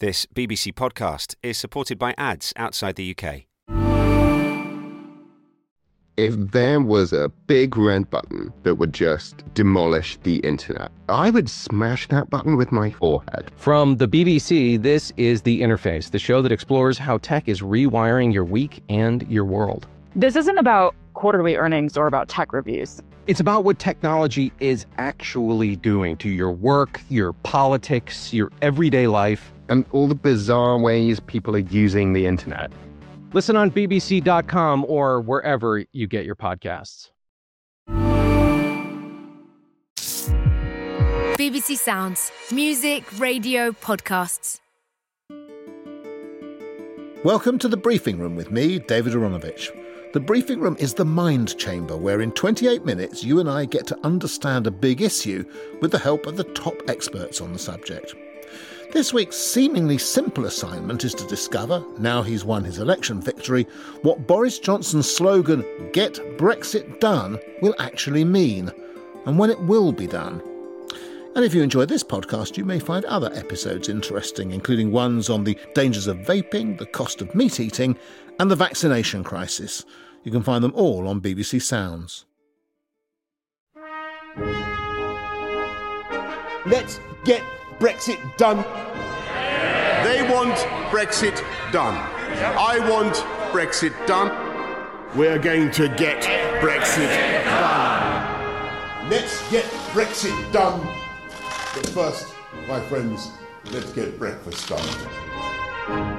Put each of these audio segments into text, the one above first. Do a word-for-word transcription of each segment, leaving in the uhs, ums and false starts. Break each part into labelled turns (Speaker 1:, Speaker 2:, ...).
Speaker 1: This B B C podcast is supported by ads outside the U K.
Speaker 2: If there was a big red button that would just demolish the internet, I would smash that button with my forehead.
Speaker 3: From the B B C, this is The Interface, the show that explores how tech is rewiring your week and your world.
Speaker 4: This isn't about quarterly earnings or about tech reviews.
Speaker 3: It's about what technology is actually doing to your work, your politics, your everyday life.
Speaker 2: And all the bizarre ways people are using the internet.
Speaker 3: Listen on B B C dot com or wherever you get your podcasts.
Speaker 5: B B C Sounds. Music, radio, podcasts.
Speaker 6: Welcome to The Briefing Room with me, David Aronovich. The Briefing Room is the mind chamber where in twenty-eight minutes you and I get to understand a big issue with the help of the top experts on the subject. This week's seemingly simple assignment is to discover, now he's won his election victory, what Boris Johnson's slogan, "Get Brexit Done," will actually mean, and when it will be done. And if you enjoy this podcast, you may find other episodes interesting, including ones on the dangers of vaping, the cost of meat eating, and the vaccination crisis. You can find them all on B B C Sounds.
Speaker 7: Let's get Brexit done. They want Brexit done. I want Brexit done. We're going to get Brexit done. Let's get Brexit done. But first, my friends, let's get breakfast done.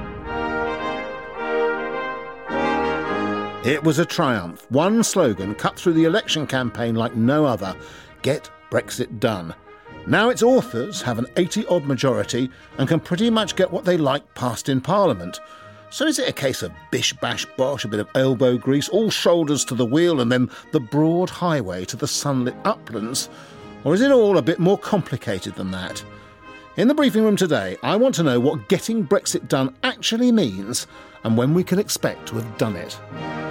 Speaker 6: It was a triumph. One slogan cut through the election campaign like no other. Get Brexit done. Now its authors have an eighty-odd majority and can pretty much get what they like passed in Parliament. So is it a case of bish, bash, bosh, a bit of elbow grease, all shoulders to the wheel and then the broad highway to the sunlit uplands? Or is it all a bit more complicated than that? In the briefing room today, I want to know what getting Brexit done actually means and when we can expect to have done it.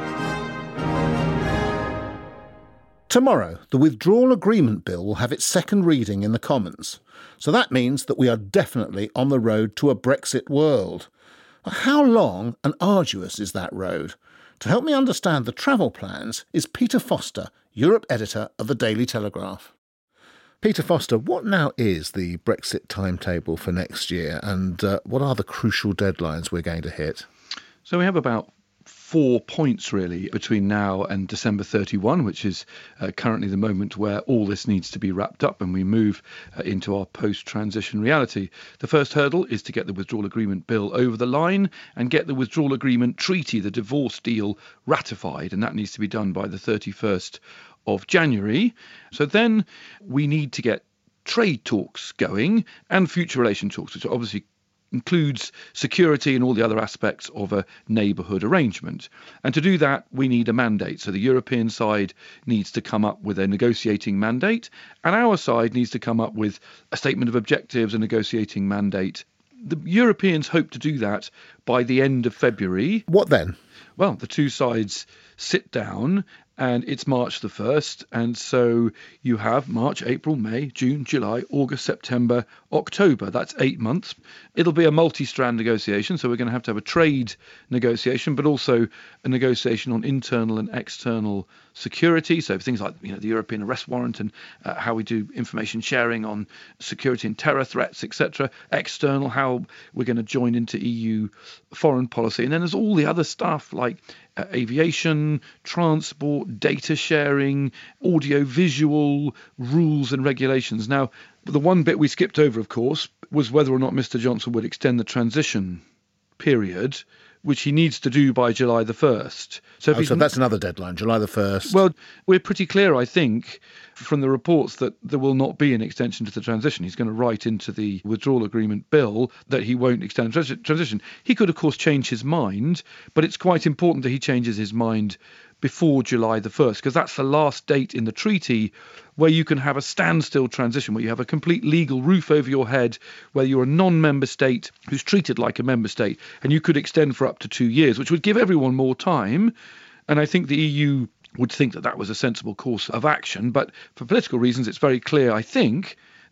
Speaker 6: Tomorrow, the Withdrawal Agreement Bill will have its second reading in the Commons. So that means that we are definitely on the road to a Brexit world. But how long and arduous is that road? To help me understand the travel plans is Peter Foster, Europe editor of the Daily Telegraph. Peter Foster, what now is the Brexit timetable for next year, and uh, what are the crucial deadlines we're going to hit?
Speaker 8: So we have about four points really between now and December thirty-first, which is uh, currently the moment where all this needs to be wrapped up and we move uh, into our post-transition reality. The first hurdle is to get the withdrawal agreement bill over the line and get the withdrawal agreement treaty, the divorce deal, ratified, and that needs to be done by the thirty-first of January. So then we need to get trade talks going and future relation talks, which are obviously includes security and all the other aspects of a neighbourhood arrangement. And to do that, we need a mandate. So the European side needs to come up with a negotiating mandate, and our side needs to come up with a statement of objectives, a negotiating mandate. The Europeans hope to do that by the end of February.
Speaker 6: What then?
Speaker 8: Well, the two sides sit down and it's March the first, and so you have March, April, May, June, July, August, September, October. That's eight months. It'll be a multi-strand negotiation, so we're going to have to have a trade negotiation, but also a negotiation on internal and external security. So things like, you know, the European arrest warrant and uh, how we do information sharing on security and terror threats, et cetera. External, how we're going to join into E U foreign policy. And then there's all the other stuff like uh, aviation, transport, data sharing, audio-visual rules and regulations. Now, the one bit we skipped over, of course, was whether or not Mister Johnson would extend the transition period, which he needs to do by July the first. So, if
Speaker 6: oh, so that's another deadline, July the first.
Speaker 8: Well, we're pretty clear, I think, from the reports that there will not be an extension to the transition. He's going to write into the withdrawal agreement bill that he won't extend the transition. He could, of course, change his mind, but it's quite important that he changes his mind before July the first, because that's the last date in the treaty where you can have a standstill transition, where you have a complete legal roof over your head, where you're a non-member state who's treated like a member state, and you could extend for up to two years, which would give everyone more time. And I think the E U would think that that was a sensible course of action. But for political reasons, it's very clear, I think,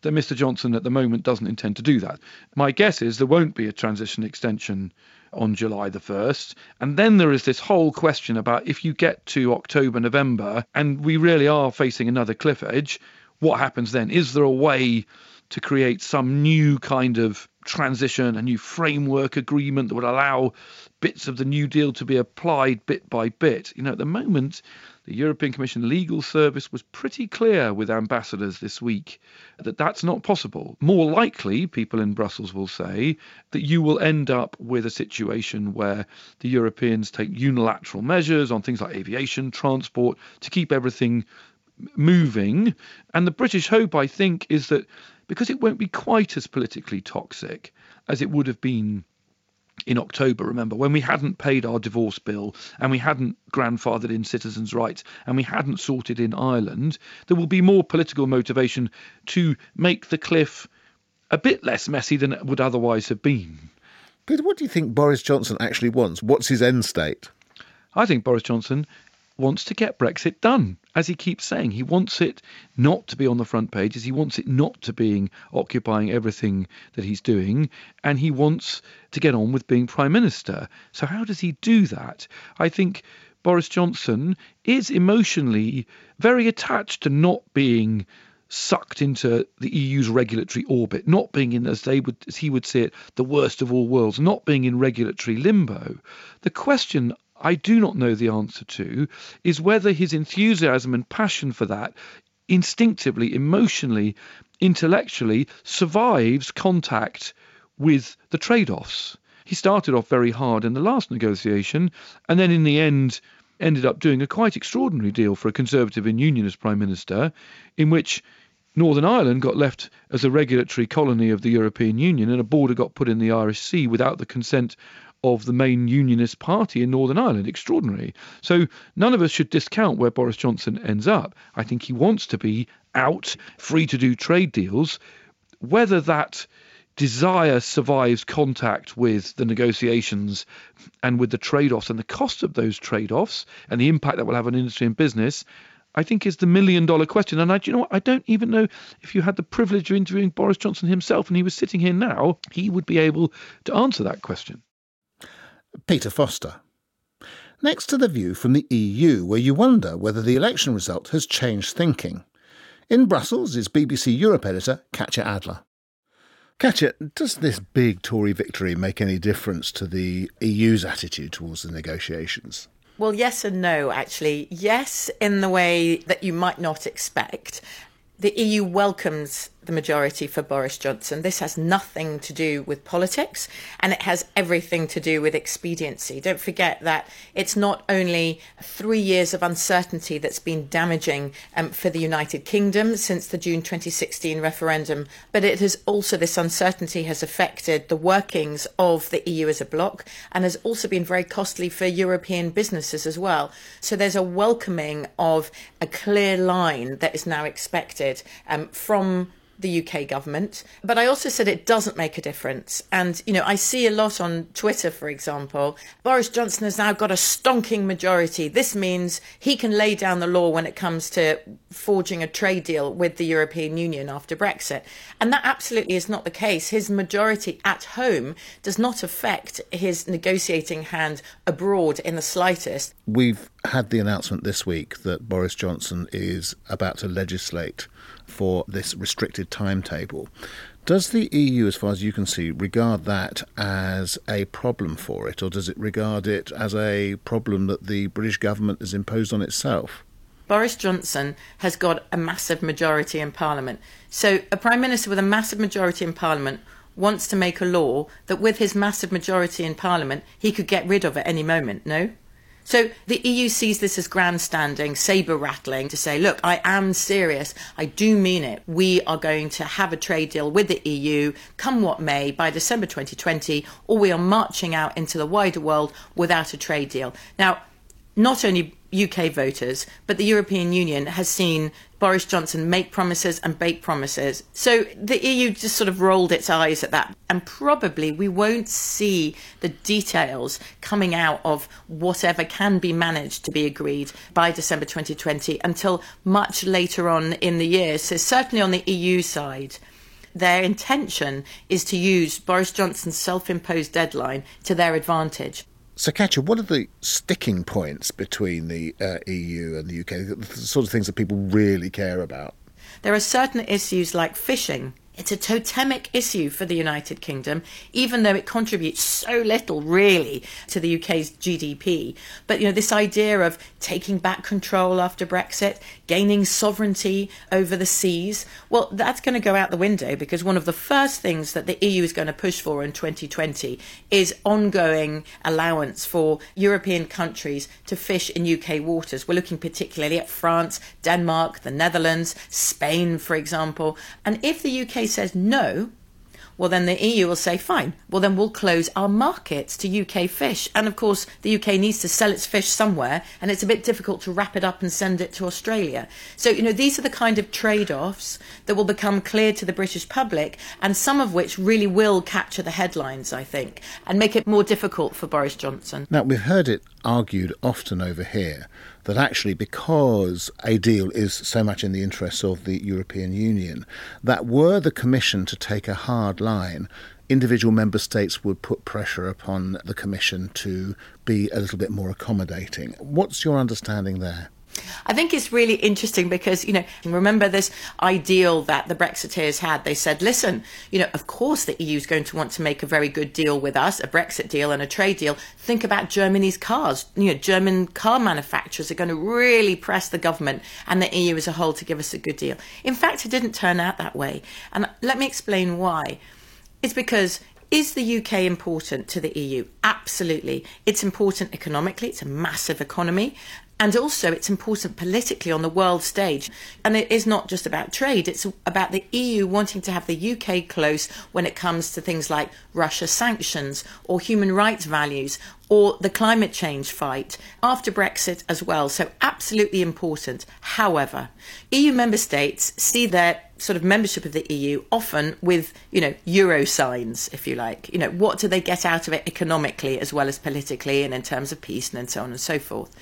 Speaker 8: that Mr Johnson at the moment doesn't intend to do that. My guess is there won't be a transition extension on July the first. And then there is this whole question about if you get to October, November, and we really are facing another cliff edge, what happens then? Is there a way to create some new kind of transition, a new framework agreement that would allow bits of the New Deal to be applied bit by bit? You know, at the moment, the European Commission Legal Service was pretty clear with ambassadors this week that that's not possible. More likely, people in Brussels will say, that you will end up with a situation where the Europeans take unilateral measures on things like aviation, transport, to keep everything moving. And the British hope, I think, is that because it won't be quite as politically toxic as it would have been in October, remember, when we hadn't paid our divorce bill and we hadn't grandfathered in citizens' rights and we hadn't sorted in Ireland, there will be more political motivation to make the cliff a bit less messy than it would otherwise have been.
Speaker 6: Peter, what do you think Boris Johnson actually wants? What's his end state?
Speaker 8: I think Boris Johnson wants to get Brexit done. As he keeps saying, he wants it not to be on the front pages. He wants it not to be occupying everything that he's doing. And he wants to get on with being Prime Minister. So how does he do that? I think Boris Johnson is emotionally very attached to not being sucked into the E U's regulatory orbit, not being in, as they would, as he would say it, the worst of all worlds, not being in regulatory limbo. The question I do not know the answer to is whether his enthusiasm and passion for that instinctively, emotionally, intellectually survives contact with the trade-offs. He started off very hard in the last negotiation and then in the end ended up doing a quite extraordinary deal for a Conservative and Unionist Prime Minister, in which Northern Ireland got left as a regulatory colony of the European Union and a border got put in the Irish Sea without the consent of the main unionist party in Northern Ireland. Extraordinary. So none of us should discount where Boris Johnson ends up. I think he wants to be out, free to do trade deals. Whether that desire survives contact with the negotiations and with the trade-offs and the cost of those trade-offs and the impact that will have on industry and business, I think is the million dollar question. And I, do you know what? I don't even know if you had the privilege of interviewing Boris Johnson himself and he was sitting here now, he would be able to answer that question.
Speaker 6: Peter Foster. Next to the view from the E U, where you wonder whether the election result has changed thinking. In Brussels is B B C Europe editor Katja Adler. Katja, does this big Tory victory make any difference to the E U's attitude towards the negotiations?
Speaker 9: Well, yes and no, actually. Yes, in the way that you might not expect. The E U welcomes the majority for Boris Johnson. This has nothing to do with politics, and it has everything to do with expediency. Don't forget that it's not only three years of uncertainty that's been damaging um, for the United Kingdom since the June twenty sixteen referendum, but it has also, this uncertainty has affected the workings of the E U as a bloc and has also been very costly for European businesses as well. So there's a welcoming of a clear line that is now expected um, from the U K government. But I also said it doesn't make a difference. And, you know, I see a lot on Twitter, for example, Boris Johnson has now got a stonking majority. This means he can lay down the law when it comes to forging a trade deal with the European Union after Brexit. And that absolutely is not the case. His majority at home does not affect his negotiating hand abroad in the slightest.
Speaker 6: We've had the announcement this week that Boris Johnson is about to legislate for this restricted timetable. Does the E U, as far as you can see, regard that as a problem for it, or does it regard it as a problem that the British government has imposed on itself?
Speaker 9: Boris Johnson has got a massive majority in Parliament. So a Prime Minister with a massive majority in Parliament wants to make a law that with his massive majority in Parliament, he could get rid of at any moment, no? So the E U sees this as grandstanding, sabre-rattling, to say, look, I am serious. I do mean it. We are going to have a trade deal with the E U, come what may, by December twenty twenty, or we are marching out into the wider world without a trade deal. Now, not only U K voters, but the European Union has seen Boris Johnson make promises and break promises. So the E U just sort of rolled its eyes at that. And probably we won't see the details coming out of whatever can be managed to be agreed by December twenty twenty until much later on in the year. So certainly on the E U side, their intention is to use Boris Johnson's self-imposed deadline to their advantage.
Speaker 6: So, Katja, what are the sticking points between the uh, E U and the U K, the sort of things that people really care about?
Speaker 9: There are certain issues like fishing. It's a totemic issue for the United Kingdom, even though it contributes so little, really, to the U K's G D P. But, you know, this idea of taking back control after Brexit, gaining sovereignty over the seas, well, that's going to go out the window, because one of the first things that the E U is going to push for in twenty twenty is ongoing allowance for European countries to fish in U K waters. We're looking particularly at France, Denmark, the Netherlands, Spain, for example. And if the U K says no, well, then the E U will say, fine, well, then we'll close our markets to U K fish. And of course, the U K needs to sell its fish somewhere, and it's a bit difficult to wrap it up and send it to Australia. So, you know, these are the kind of trade-offs that will become clear to the British public, and some of which really will capture the headlines, I think, and make it more difficult for Boris Johnson.
Speaker 6: Now, we've heard it argued often over here that actually, because a deal is so much in the interests of the European Union, that were the Commission to take a hard line, individual member states would put pressure upon the Commission to be a little bit more accommodating. What's your understanding there?
Speaker 9: I think it's really interesting because, you know, remember this ideal that the Brexiteers had. They said, listen, you know, of course the E U is going to want to make a very good deal with us, a Brexit deal and a trade deal. Think about Germany's cars. You know, German car manufacturers are going to really press the government and the E U as a whole to give us a good deal. In fact, it didn't turn out that way. And let me explain why. It's because, is the U K important to the E U? Absolutely. It's important economically. It's a massive economy. And also it's important politically on the world stage. And it is not just about trade. It's about the E U wanting to have the U K close when it comes to things like Russia sanctions or human rights values or the climate change fight after Brexit as well. So absolutely important. However, E U member states see their sort of membership of the E U often with, you know, euro signs, if you like. You know, what do they get out of it economically as well as politically and in terms of peace and so on and so forth.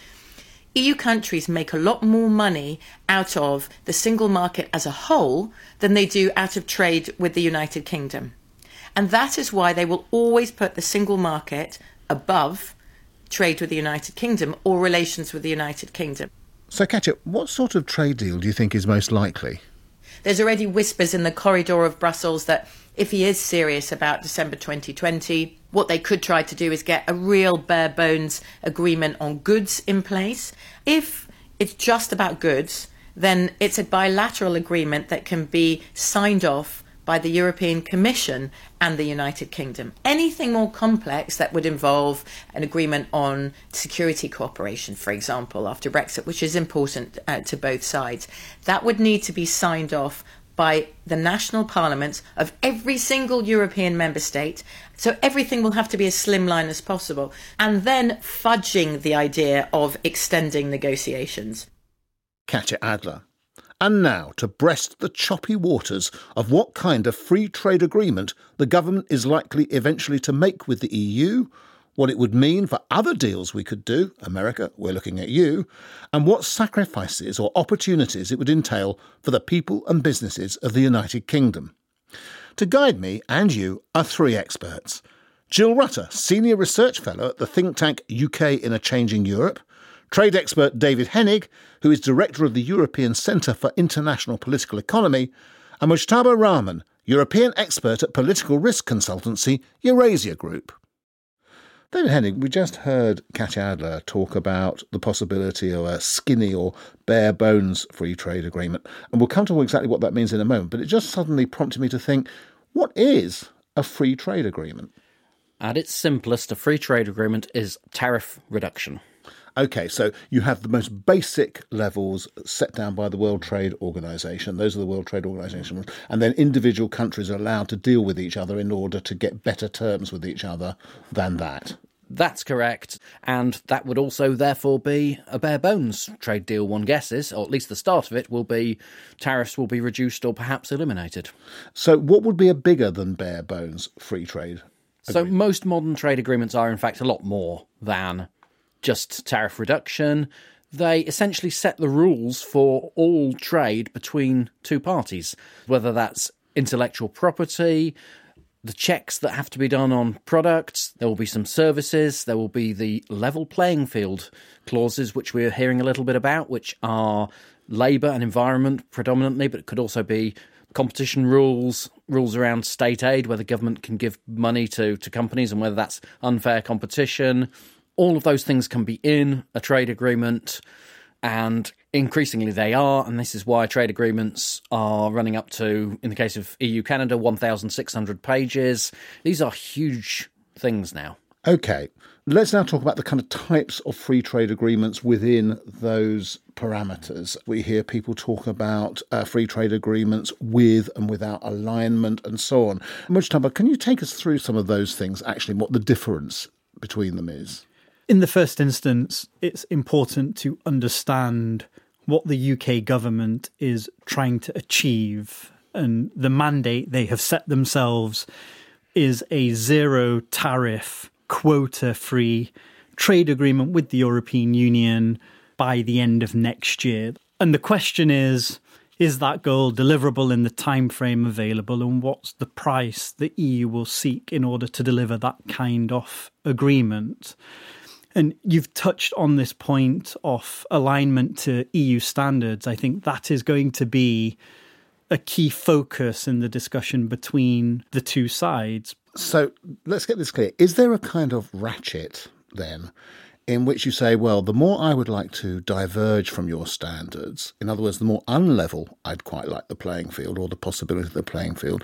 Speaker 9: E U countries make a lot more money out of the single market as a whole than they do out of trade with the United Kingdom. And that is why they will always put the single market above trade with the United Kingdom or relations with the United Kingdom.
Speaker 6: So, Katja, what sort of trade deal do you think is most likely?
Speaker 9: There's already whispers in the corridor of Brussels that if he is serious about December twenty twenty, what they could try to do is get a real bare bones agreement on goods in place. If it's just about goods, then it's a bilateral agreement that can be signed off by the European Commission and the United Kingdom. Anything more complex that would involve an agreement on security cooperation, for example, after Brexit, which is important uh, to both sides, that would need to be signed off by the national parliaments of every single European member state. So everything will have to be as slimline as possible. And then fudging the idea of extending negotiations.
Speaker 6: Katja Adler. And now to breast the choppy waters of what kind of free trade agreement the government is likely eventually to make with the E U, what it would mean for other deals we could do, America, we're looking at you, and what sacrifices or opportunities it would entail for the people and businesses of the United Kingdom. To guide me and you are three experts. Jill Rutter, Senior Research Fellow at the think tank U K in a Changing Europe, trade expert David Hennig, who is Director of the European Centre for International Political Economy, and Mujtaba Rahman, European expert at political risk consultancy Eurasia Group. David Hennig, we just heard Katja Adler talk about the possibility of a skinny or bare bones free trade agreement, and we'll come to exactly what that means in a moment, but it just suddenly prompted me to think, what is a free trade agreement?
Speaker 10: At its simplest, a free trade agreement is tariff reduction.
Speaker 6: OK, so you have the most basic levels set down by the World Trade Organization. Those are the World Trade Organization rules. And then individual countries are allowed to deal with each other in order to get better terms with each other than that.
Speaker 10: That's correct. And that would also therefore be a bare bones trade deal, one guesses, or at least the start of it will be tariffs will be reduced or perhaps eliminated.
Speaker 6: So what would be a bigger than bare bones free trade agreement?
Speaker 10: So most modern trade agreements are in fact a lot more than just tariff reduction. They essentially set the rules for all trade between two parties, whether that's intellectual property, the checks that have to be done on products. There will be some services. There will be the level playing field clauses, which we're hearing a little bit about, which are labour and environment predominantly, but it could also be competition rules, rules around state aid, whether government can give money to, to companies and whether that's unfair competition. All of those things can be in a trade agreement, and increasingly they are, and this is why trade agreements are running up to, in the case of E U-Canada, one thousand six hundred pages. These are huge things now.
Speaker 6: OK, let's now talk about the kind of types of free trade agreements within those parameters. We hear people talk about uh, free trade agreements with and without alignment and so on. Mujtaba, can you take us through some of those things, actually, what the difference between them is?
Speaker 11: In the first instance, it's important to understand what the U K government is trying to achieve. And the mandate they have set themselves is a zero tariff, quota-free trade agreement with the European Union by the end of next year. And the question is, is that goal deliverable in the time frame available, and what's the price the E U will seek in order to deliver that kind of agreement? And you've touched on this point of alignment to E U standards. I think that is going to be a key focus in the discussion between the two sides.
Speaker 6: So let's get this clear. Is there a kind of ratchet then in which you say, well, the more I would like to diverge from your standards, in other words, the more unlevel I'd quite like the playing field, or the possibility of the playing field,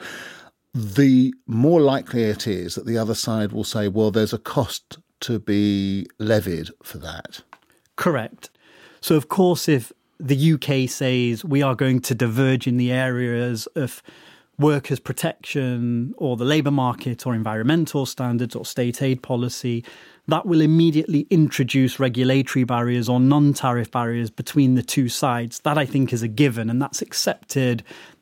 Speaker 6: the more likely it is that the other side will say, well, there's a cost to be levied for that?
Speaker 11: Correct. So, of course, if the U K says we are going to diverge in the areas of workers' protection or the labour market or environmental standards or state aid policy, that will immediately introduce regulatory barriers or non-tariff barriers between the two sides. That, I think, is a given, and that's accepted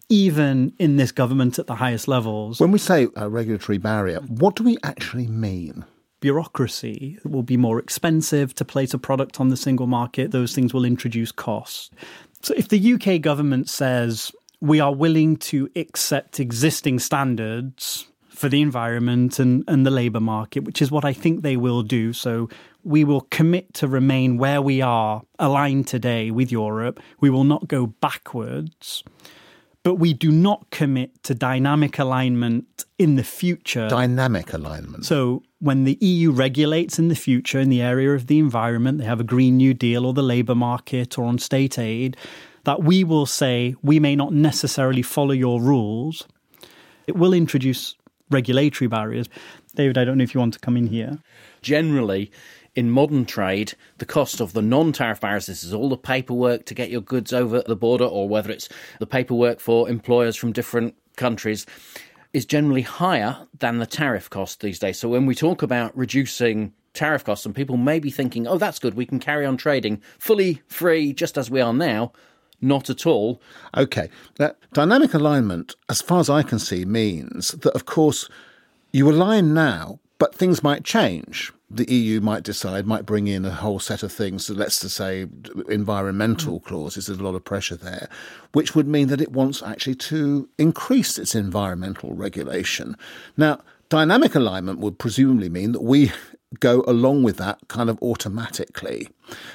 Speaker 11: even in this government at the highest levels.
Speaker 6: When we say a regulatory barrier, what do we actually mean?
Speaker 11: Bureaucracy. It will be more expensive to place a product on the single market. Those things will introduce costs. So if the U K government says we are willing to accept existing standards for the environment and, and the labour market, which is what I think they will do, so we will commit to remain where we are, aligned today with Europe. We will not go backwards. But we do not commit to dynamic alignment in the future.
Speaker 6: Dynamic alignment.
Speaker 11: So when the E U regulates in the future in the area of the environment, they have a Green New Deal or the labour market or on state aid, that we will say we may not necessarily follow your rules. It will introduce regulatory barriers. David, I don't know if you want to come in here.
Speaker 10: Generally, in modern trade, the cost of the non-tariff barriers, this is all the paperwork to get your goods over the border, or whether it's the paperwork for employers from different countries, is generally higher than the tariff cost these days. So when we talk about reducing tariff costs, and people may be thinking, oh, that's good, we can carry on trading fully free just as we are now. Not at all.
Speaker 6: OK. That dynamic alignment, as far as I can see, means that, of course, you align now, but things might change. The E U might decide, might bring in a whole set of things, so let's just say environmental mm. clauses, there's a lot of pressure there, which would mean that it wants actually to increase its environmental regulation. Now, dynamic alignment would presumably mean that we go along with that kind of automatically.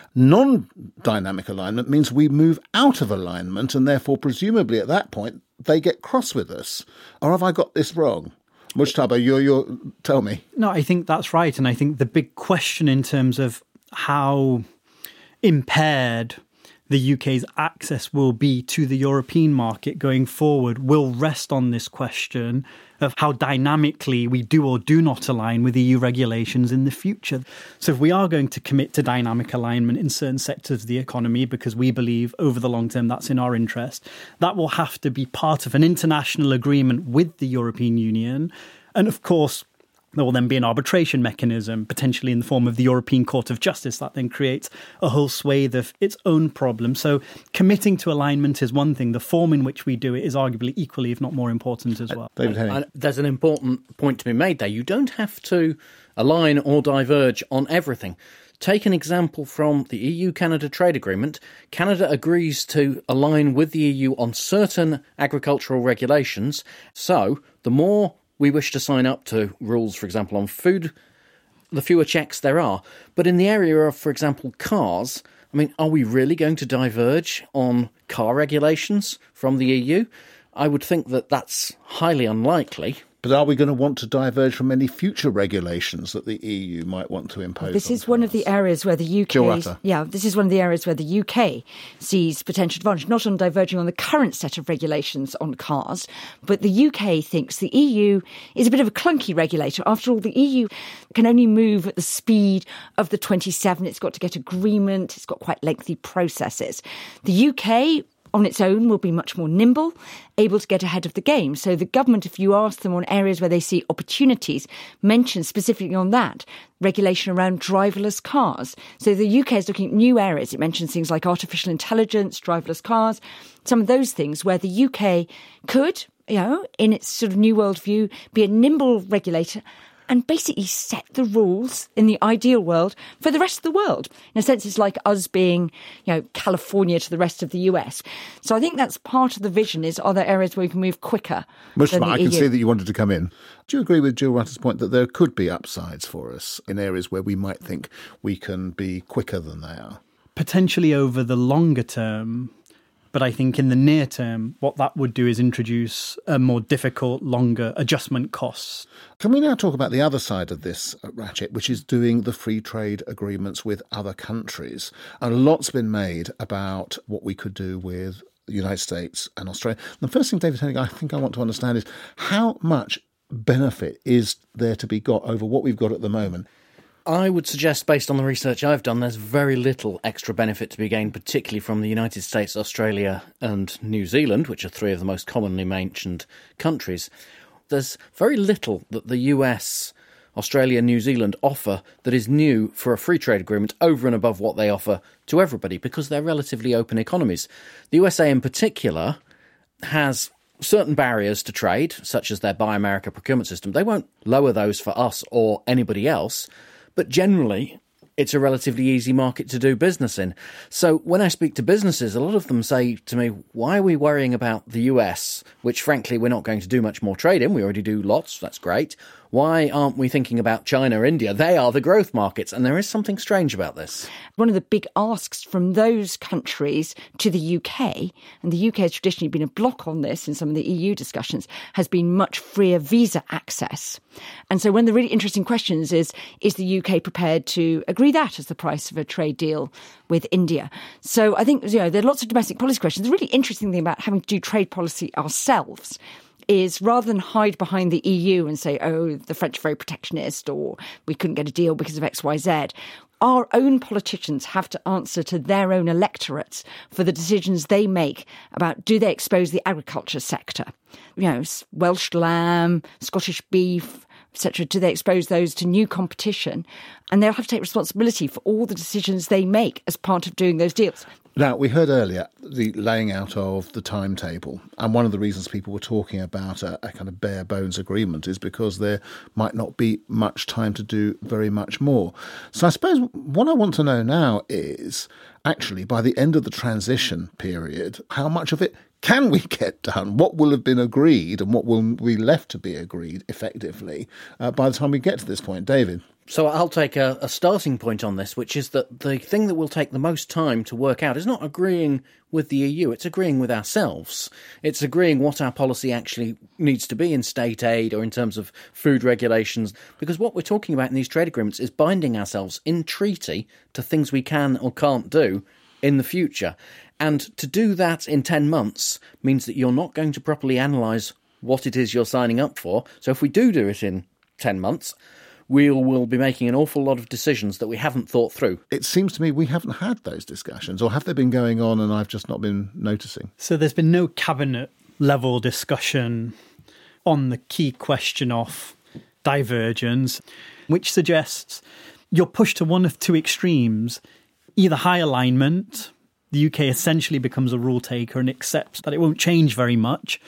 Speaker 6: Non-dynamic alignment means we move out of alignment, and therefore, presumably at that point, they get cross with us. Or have I got this wrong? Mujtaba, you're, you're, tell me.
Speaker 11: No, I think that's right. And I think the big question in terms of how impaired the U K's access will be to the European market going forward will rest on this question of how dynamically we do or do not align with E U regulations in the future. So if we are going to commit to dynamic alignment in certain sectors of the economy, because we believe over the long term that's in our interest, that will have to be part of an international agreement with the European Union. And of course, there will then be an arbitration mechanism, potentially in the form of the European Court of Justice, that then creates a whole swathe of its own problems. So committing to alignment is one thing. The form in which we do it is arguably equally, if not more important as well.
Speaker 6: Uh, David Henning.
Speaker 10: And there's an important point to be made there. You don't have to align or diverge on everything. Take an example from the E U-Canada trade agreement. Canada agrees to align with the E U on certain agricultural regulations. So the more we wish to sign up to rules, for example, on food, the fewer checks there are. But in the area of, for example, cars, I mean, are we really going to diverge on car regulations from the E U? I would think that that's highly unlikely.
Speaker 6: But are we going to want to diverge from any future regulations that the E U might want to impose?
Speaker 12: This
Speaker 6: on
Speaker 12: is one of the areas where the U K, yeah, this is one of the areas where the U K sees potential advantage, not on diverging on the current set of regulations on cars, but the U K thinks the E U is a bit of a clunky regulator. After all, the E U can only move at the speed of the twenty-seven. It's got to get agreement. It's got quite lengthy processes. The U K, on its own, will be much more nimble, able to get ahead of the game. So the government, if you ask them on areas where they see opportunities, mention specifically on that regulation around driverless cars. So the U K is looking at new areas. It mentions things like artificial intelligence, driverless cars, some of those things where the U K could, you know, in its sort of new world view, be a nimble regulator and basically set the rules in the ideal world for the rest of the world. In a sense, it's like us being, you know, California to the rest of the U S. So I think that's part of the vision is, are there areas where we can move quicker?
Speaker 6: Mushma, I can
Speaker 12: E U?
Speaker 6: see that you wanted to come in. Do you agree with Jill Rutter's point that there could be upsides for us in areas where we might think we can be quicker than they are?
Speaker 11: Potentially over the longer term. But I think in the near term, what that would do is introduce a more difficult, longer adjustment costs.
Speaker 6: Can we now talk about the other side of this ratchet, which is doing the free trade agreements with other countries? And a lot's been made about what we could do with the United States and Australia. The first thing, David Hennig, I think I want to understand is how much benefit is there to be got over what we've got at the moment?
Speaker 10: I would suggest, based on the research I've done, there's very little extra benefit to be gained, particularly from the United States, Australia and New Zealand, which are three of the most commonly mentioned countries. There's very little that the U S, Australia, New Zealand offer that is new for a free trade agreement over and above what they offer to everybody, because they're relatively open economies. The U S A in particular has certain barriers to trade, such as their Buy America procurement system. They won't lower those for us or anybody else. But generally, it's a relatively easy market to do business in. So when I speak to businesses, a lot of them say to me, why are we worrying about the U S, which frankly we're not going to do much more trade in? We already do lots, that's great. Why aren't we thinking about China or India? They are the growth markets, and there is something strange about this.
Speaker 12: One of the big asks from those countries to the U K, and the U K has traditionally been a block on this in some of the E U discussions, has been much freer visa access. And so one of the really interesting questions is, is the U K prepared to agree that as the price of a trade deal with India? So I think, you know, there are lots of domestic policy questions. The really interesting thing about having to do trade policy ourselves is rather than hide behind the E U and say, oh, the French are very protectionist or we couldn't get a deal because of X, Y, Z, our own politicians have to answer to their own electorates for the decisions they make about do they expose the agriculture sector, you know, Welsh lamb, Scottish beef, et cetera. Do they expose those to new competition? And they'll have to take responsibility for all the decisions they make as part of doing those deals.
Speaker 6: Now, we heard earlier the laying out of the timetable, and one of the reasons people were talking about a, a kind of bare bones agreement is because there might not be much time to do very much more. So I suppose what I want to know now is, actually, by the end of the transition period, how much of it can we get done? What will have been agreed and what will be left to be agreed effectively uh, by the time we get to this point? David?
Speaker 10: So I'll take a, a starting point on this, which is that the thing that will take the most time to work out is not agreeing with the E U, it's agreeing with ourselves. It's agreeing what our policy actually needs to be in state aid or in terms of food regulations, because what we're talking about in these trade agreements is binding ourselves in treaty to things we can or can't do in the future. And to do that in ten months means that you're not going to properly analyse what it is you're signing up for. So if we do do it in ten months, we will be making an awful lot of decisions that we haven't thought through.
Speaker 6: It seems to me we haven't had those discussions, or have they been going on and I've just not been noticing?
Speaker 11: So there's been no cabinet level discussion on the key question of divergence, which suggests you're pushed to one of two extremes, either high alignment, the U K essentially becomes a rule taker and accepts that it won't change very much,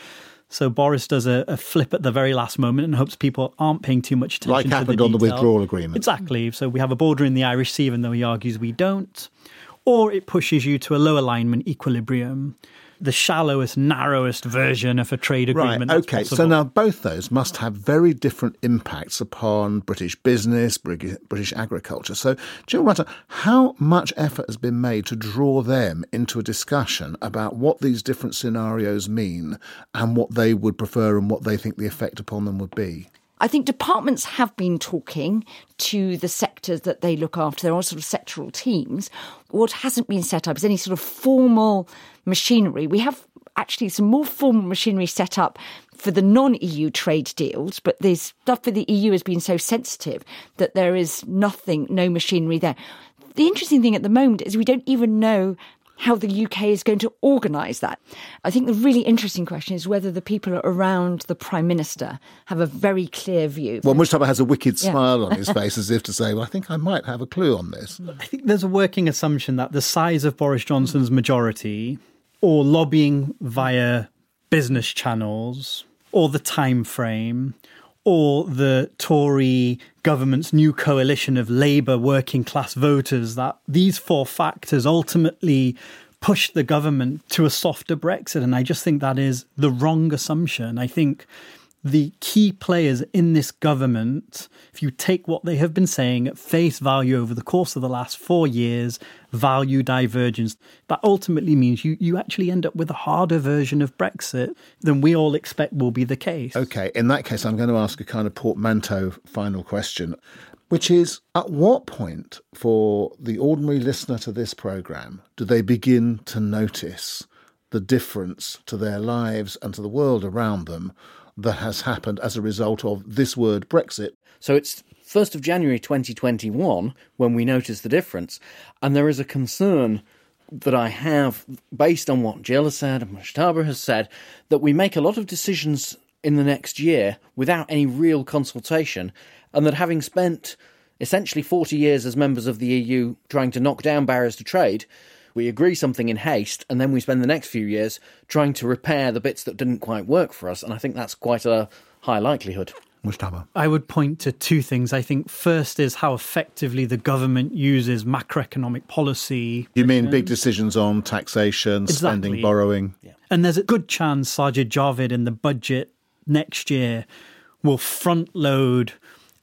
Speaker 11: So Boris does a, a flip at the very last moment and hopes people aren't paying too much attention
Speaker 6: like
Speaker 11: to the
Speaker 6: happened
Speaker 11: detail.
Speaker 6: on the withdrawal agreement.
Speaker 11: Exactly. So we have a border in the Irish Sea, even though he argues we don't. Or it pushes you to a low alignment equilibrium, the shallowest, narrowest version of a trade agreement.
Speaker 6: Right,
Speaker 11: that's
Speaker 6: OK.
Speaker 11: possible.
Speaker 6: So now both those must have very different impacts upon British business, British agriculture. So, Jill Rutter, how much effort has been made to draw them into a discussion about what these different scenarios mean and what they would prefer and what they think the effect upon them would be?
Speaker 12: I think departments have been talking to the sectors that they look after. There are sort of sectoral teams. What hasn't been set up is any sort of formal machinery. We have actually some more formal machinery set up for the non-E U trade deals, but the stuff for the E U has been so sensitive that there is nothing, no machinery there. The interesting thing at the moment is we don't even know how the U K is going to organise that. I think the really interesting question is whether the people around the Prime Minister have a very clear view.
Speaker 6: Well, Mujtaba has a wicked
Speaker 12: Yeah.
Speaker 6: smile on his face as if to say, well, I think I might have a clue on this.
Speaker 11: I think there's a working assumption that the size of Boris Johnson's majority, or lobbying via business channels, or the time frame, or the Tory government's new coalition of Labour working class voters, that these four factors ultimately push the government to a softer Brexit. And I just think that is the wrong assumption. I think the key players in this government, if you take what they have been saying at face value over the course of the last four years, value divergence, that ultimately means you, you actually end up with a harder version of Brexit than we all expect will be the case.
Speaker 6: OK, in that case, I'm going to ask a kind of portmanteau final question, which is, at what point for the ordinary listener to this programme do they begin to notice the difference to their lives and to the world around them that has happened as a result of this word Brexit?
Speaker 10: So it's first of January twenty twenty-one when we notice the difference. And there is a concern that I have, based on what Jill has said and Mujtaba has said, that we make a lot of decisions in the next year without any real consultation, and that having spent essentially forty years as members of the E U trying to knock down barriers to trade, we agree something in haste, and then we spend the next few years trying to repair the bits that didn't quite work for us. And I think that's quite a high likelihood.
Speaker 6: Mujtaba.
Speaker 11: I would point to two things. I think first is how effectively the government uses macroeconomic policy.
Speaker 6: You mean big decisions on taxation,
Speaker 11: Exactly.
Speaker 6: spending, borrowing?
Speaker 11: Yeah. And there's a good chance Sajid Javid in the budget next year will front load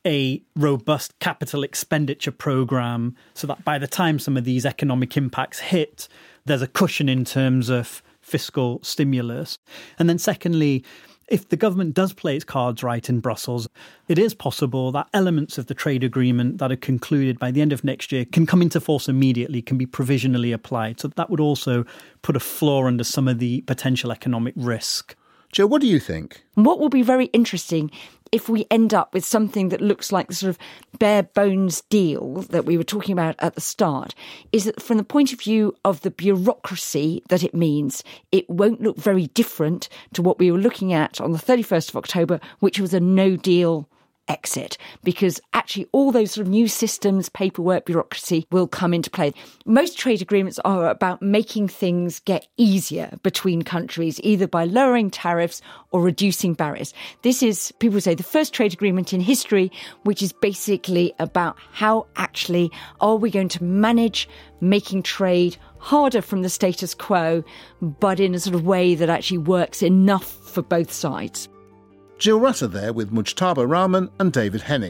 Speaker 11: a robust capital expenditure programme so that by the time some of these economic impacts hit, there's a cushion in terms of fiscal stimulus. And then secondly, if the government does play its cards right in Brussels, it is possible that elements of the trade agreement that are concluded by the end of next year can come into force immediately, can be provisionally applied. So that would also put a floor under some of the potential economic risk.
Speaker 6: Joe, what do you think?
Speaker 12: What will be very interesting if we end up with something that looks like the sort of bare bones deal that we were talking about at the start, is that from the point of view of the bureaucracy that it means, it won't look very different to what we were looking at on the thirty-first of October, which was a no deal exit, because actually all those sort of new systems, paperwork, bureaucracy will come into play. Most trade agreements are about making things get easier between countries, either by lowering tariffs or reducing barriers. This is, people say, the first trade agreement in history, which is basically about how actually are we going to manage making trade harder from the status quo, but in a sort of way that actually works enough for both sides.
Speaker 6: Jill Rutter there with Mujtaba Rahman and David Henning.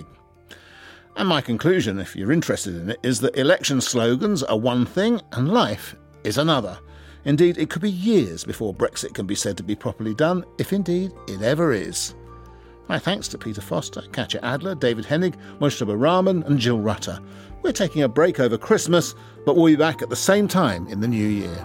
Speaker 6: And my conclusion, if you're interested in it, is that election slogans are one thing and life is another. Indeed, it could be years before Brexit can be said to be properly done, if indeed it ever is. My thanks to Peter Foster, Katja Adler, David Henning, Mujtaba Rahman and Jill Rutter. We're taking a break over Christmas, but we'll be back at the same time in the new year.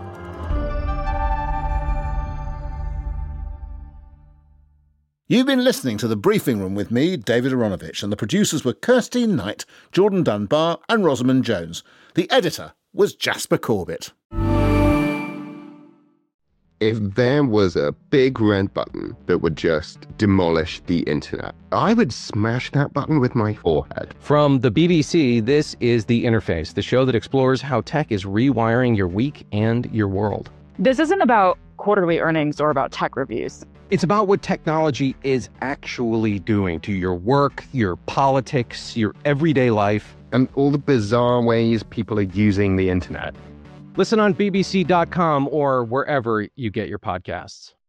Speaker 6: You've been listening to The Briefing Room with me, David Aronovich, and the producers were Kirsty Knight, Jordan Dunbar and Rosamund Jones. The editor was Jasper Corbett.
Speaker 2: If there was a big red button that would just demolish the internet, I would smash that button with my forehead.
Speaker 3: From the B B C, this is The Interface, the show that explores how tech is rewiring your week and your world.
Speaker 4: This isn't about quarterly earnings or about tech reviews.
Speaker 3: It's about what technology is actually doing to your work, your politics, your everyday life.
Speaker 2: And all the bizarre ways people are using the internet.
Speaker 13: Listen on B B C dot com or wherever you get your podcasts.